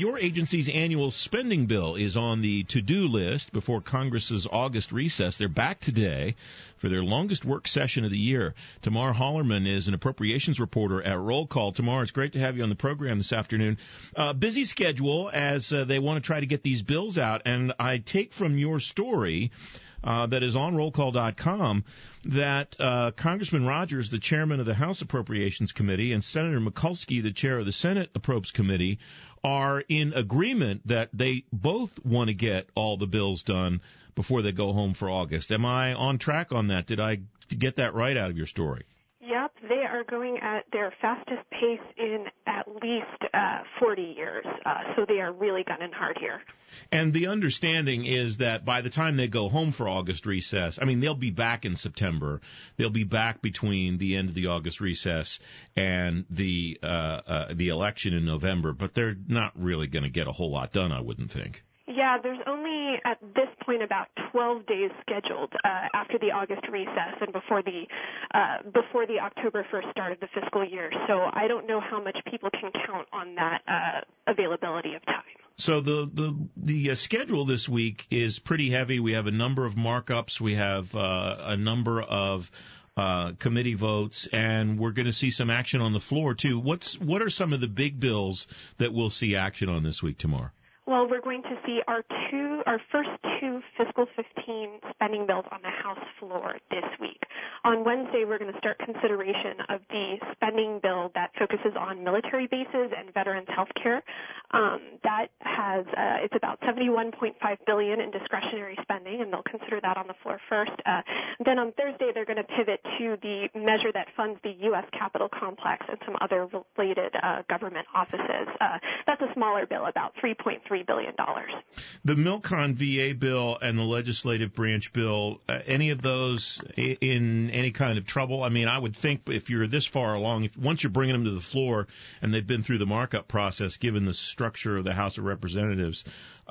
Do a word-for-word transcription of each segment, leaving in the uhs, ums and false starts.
Your agency's annual spending bill is on the to-do list before Congress's August recess. They're back today for their longest work session of the year. Tamar Hollerman is an appropriations reporter at Roll Call. Tamar, it's great to have you on the program this afternoon. Uh, busy schedule as uh, they want to try to get these bills out, and I take from your story Uh, that is on roll call dot com, that uh, Congressman Rogers, the chairman of the House Appropriations Committee, and Senator Mikulski, the chair of the Senate Approps Committee, are in agreement that they both want to get all the bills done before they go home for August. Am I on track on that? Did I get that right out of your story? Yep, they are going at their fastest pace in at least uh, forty years, uh, so they are really gunning hard here. And the understanding is that by the time they go home for August recess, I mean, they'll be back in September. They'll be back between the end of the August recess and the uh, uh, the election in November, but they're not really going to get a whole lot done, I wouldn't think. Yeah, there's only at this point about twelve days scheduled uh, after the August recess and before the uh, before the October first start of the fiscal year. So I don't know how much people can count on that uh, availability of time. So the the the uh, schedule this week is pretty heavy. We have a number of markups. We have uh, a number of uh committee votes, and we're going to see some action on the floor too. What's what are some of the big bills that we'll see action on this week, Tamar? Well, we're going to see our two, our first two fiscal fifteen spending bills on the House floor this week. On Wednesday, we're going to start consideration of the spending bill that focuses on military bases and veterans health care. Um, that has, uh, it's about seventy-one point five billion dollars in discretionary spending, and they'll consider that on the floor first. Uh, then on Thursday, they're going to pivot to the measure that funds the U S Capitol complex and some other related uh, government offices. Uh, that's a smaller bill, about three point three billion dollars. The Milcon V A bill and the legislative branch bill, uh, any of those in any kind of trouble? I mean, I would think if you're this far along, if once you're bringing them to the floor and they've been through the markup process, given the structure of the House of Representatives,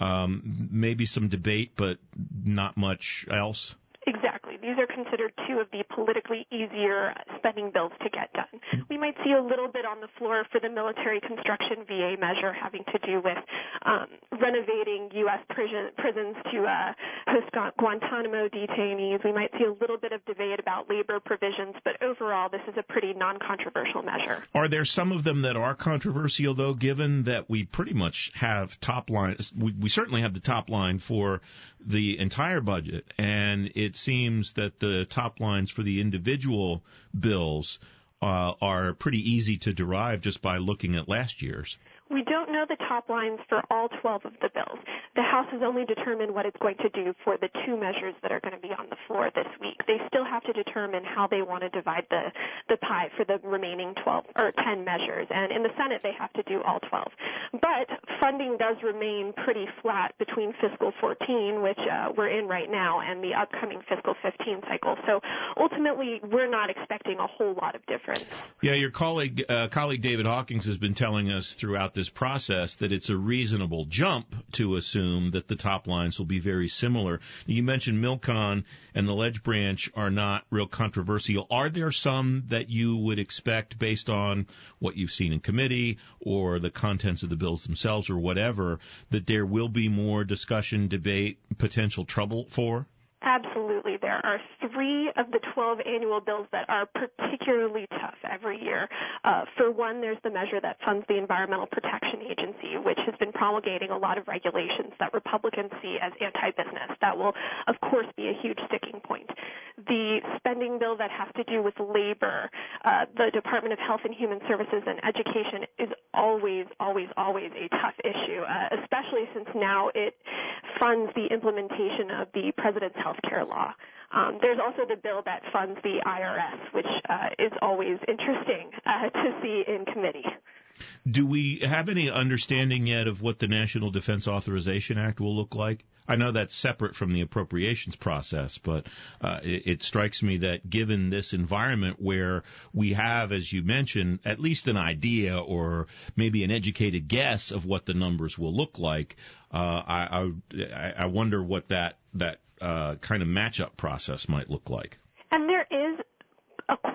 um, maybe some debate, but not much else. Exactly. These are considered two of the politically easier spending bills to get done. We might see a little bit on the floor for the military construction V A measure having to do with um, renovating U S prison, prisons to uh, host Guantanamo detainees. We might see a little bit of debate about labor provisions, but overall this is a pretty non-controversial measure. Are there some of them that are controversial, though, given that we pretty much have top line, we, we certainly have the top line for the entire budget, and it seems that the top lines for the individual bills uh, are pretty easy to derive just by looking at last year's. We don't know the top lines for all twelve of the bills. The House has only determined what it's going to do for the two measures that are going to be on the floor this week. They still have to determine how they want to divide the, the pie for the remaining twelve or ten measures. And in the Senate, they have to do all twelve. But funding does remain pretty flat between fiscal fourteen, which uh, we're in right now, and the upcoming fiscal fifteen cycle. So ultimately, we're not expecting a whole lot of difference. Yeah, your colleague, uh, colleague David Hawkins has been telling us throughout this process that it's a reasonable jump to assume that the top lines will be very similar. You mentioned Milcon and the Ledge Branch are not real controversial. Are there some that you would expect based on what you've seen in committee or the contents of the bills themselves or whatever, that there will be more discussion, debate, potential trouble for? Absolutely. There are three of the twelve annual bills that are particularly tough every year. Uh, for one, there's the measure that funds the Environmental Protection Agency, which has been promulgating a lot of regulations that Republicans see as anti-business. That will, of course, be a huge sticking point. The spending bill that has to do with labor, uh, the Department of Health and Human Services and Education is always, always, always a tough issue, uh, especially since now it funds the implementation of the President's health care law. Um, there's also the bill that funds the I R S, which uh, is always interesting uh, to see in committee. Do we have any understanding yet of what the National Defense Authorization Act will look like? I know that's separate from the appropriations process, but uh, it, it strikes me that given this environment where we have, as you mentioned, at least an idea or maybe an educated guess of what the numbers will look like, uh, I, I, I wonder what that, that uh, kind of matchup process might look like. And there is a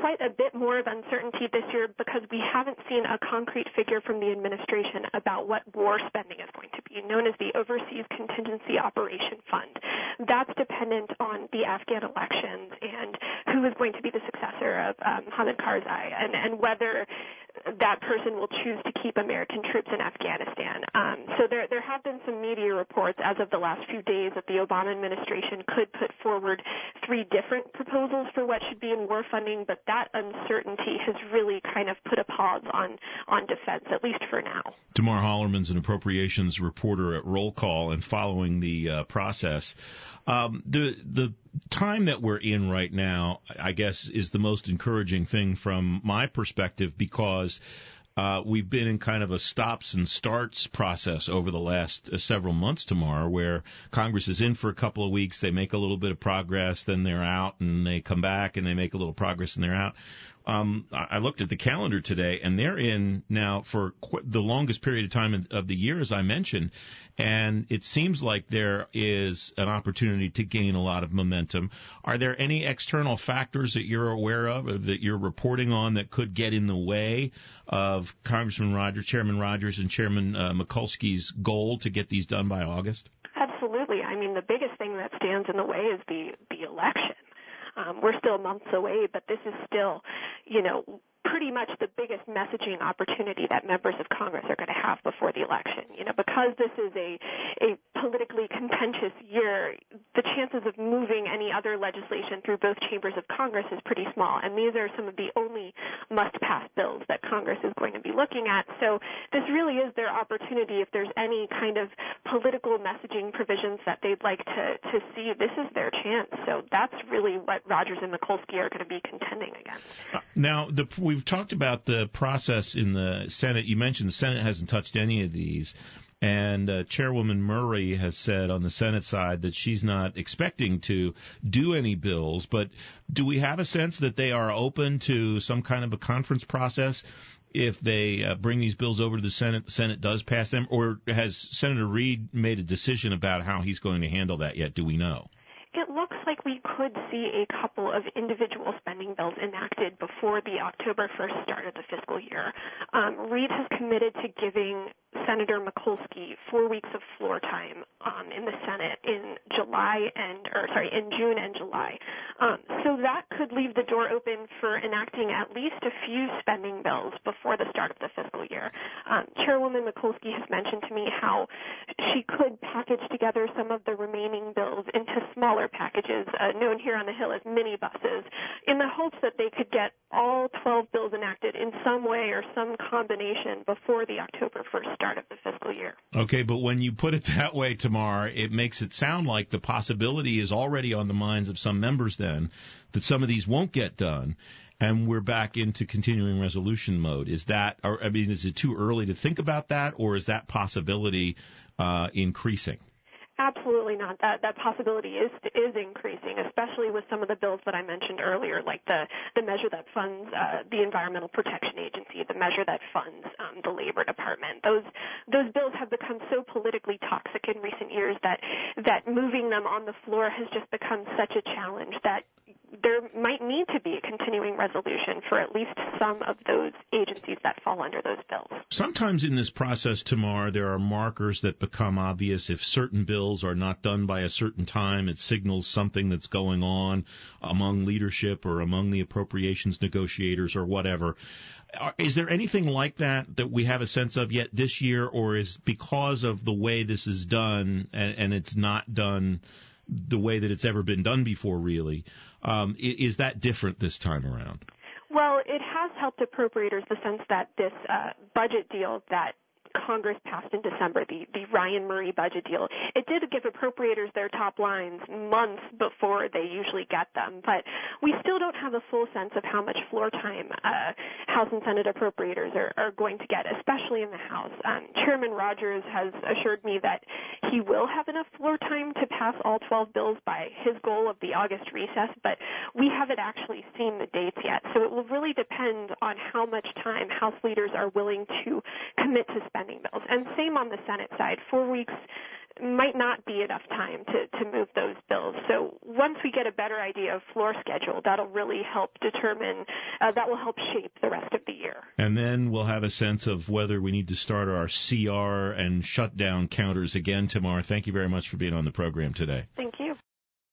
quite a bit more of uncertainty this year because we haven't seen a concrete figure from the administration about what war spending is going to be, known as the Overseas Contingency Operation Fund. That's dependent on the Afghan elections and who is going to be the successor of um, Hamid Karzai and, and whether that person will choose to keep American troops in Afghanistan. Um, so there, there have been some media reports as of the last few days that the Obama administration could put forward three different proposals for what should be in war funding, but that uncertainty has really kind of put a pause on, on defense, at least for now. Tamar Hallerman's an appropriations reporter at Roll Call and following the uh, process. Um, the the time that we're in right now, I guess, is the most encouraging thing from my perspective because uh, we've been in kind of a stops and starts process over the last uh, several months, Tamar, where Congress is in for a couple of weeks, they make a little bit of progress, then they're out, and they come back and they make a little progress and they're out. Um, I looked at the calendar today, and they're in now for qu- the longest period of time of the year, as I mentioned, and it seems like there is an opportunity to gain a lot of momentum. Are there any external factors that you're aware of or that you're reporting on that could get in the way of Congressman Rogers, Chairman Rogers, and Chairman uh, Mikulski's goal to get these done by August? Absolutely. I mean, the biggest thing that stands in the way is the, the election. Um, we're still months away, but this is still, you know, pretty much the biggest messaging opportunity that members of Congress are going to have before the election. You know, because this is a, a politically contentious year, the chances of moving any other legislation through both chambers of Congress is pretty small, and these are some of the only must-pass bills that Congress is going to be looking at. So this really is their opportunity. If there's any kind of political messaging provisions that they'd like to, to see, this is their chance. So that's really what Rogers and Mikulski are going to be contending against. Uh, now, the, we've talked about the process in the Senate. You mentioned the Senate hasn't touched any of these. And uh, Chairwoman Murray has said on the Senate side that she's not expecting to do any bills. But do we have a sense that they are open to some kind of a conference process if they uh, bring these bills over to the Senate, the Senate does pass them? Or has Senator Reid made a decision about how he's going to handle that yet? Do we know? It looks like we could see a couple of individual spending bills enacted before the October first start of the fiscal year. Um, Reid has committed to giving Senator Mikulski four weeks of floor time um, in the Senate in July and, or sorry, in June and July. Um, so that could leave the door open for enacting at least a few spending bills before the start of the fiscal year. Um, Chairwoman Mikulski has mentioned to me how she could package together some of the remaining bills into smaller packages, uh, known here on the Hill as minibuses, in the hopes that they could get all twelve bills enacted in some way or some combination before the October first start of the fiscal year. Okay, but when you put it that way, Tamar, it makes it sound like the possibility is already on the minds of some members then that some of these won't get done, and we're back into continuing resolution mode. Is that, or, I mean, is it too early to think about that, or is that possibility uh, increasing? Absolutely not. That that possibility is is increasing, especially with some of the bills that I mentioned earlier, like the, the measure that funds uh, the Environmental Protection Agency, the measure that funds um, the Labor Department. Those those bills have become so politically toxic in recent years that that moving them on the floor has just become such a challenge that there might need to be a continuing resolution for at least some of those agencies that fall under those bills. Sometimes in this process, Tamar, there are markers that become obvious. If certain bills are not done by a certain time, it signals something that's going on among leadership or among the appropriations negotiators or whatever. Is there anything like that that we have a sense of yet this year, or is because of the way this is done and, and it's not done the way that it's ever been done before, really, um, is that different this time around? Well, it has helped appropriators the sense that this uh, budget deal that Congress passed in December, the, the Ryan Murray budget deal, it did give appropriators their top lines months before they usually get them. But we still don't have a full sense of how much floor time uh, House and Senate appropriators are, are going to get, especially in the House. Um, Chairman Rogers has assured me that he will have enough floor time to pass all twelve bills by his goal of the August recess, but we haven't actually seen the dates yet. So it will really depend on how much time House leaders are willing to commit to spending bills. And same on the Senate side. Four weeks might not be enough time to, to move those bills. So once we get a better idea of floor schedule, that'll really help determine, uh, that will help shape the rest of the year. And then we'll have a sense of whether we need to start our C R and shutdown counters again tomorrow. Thank you very much for being on the program today. Thank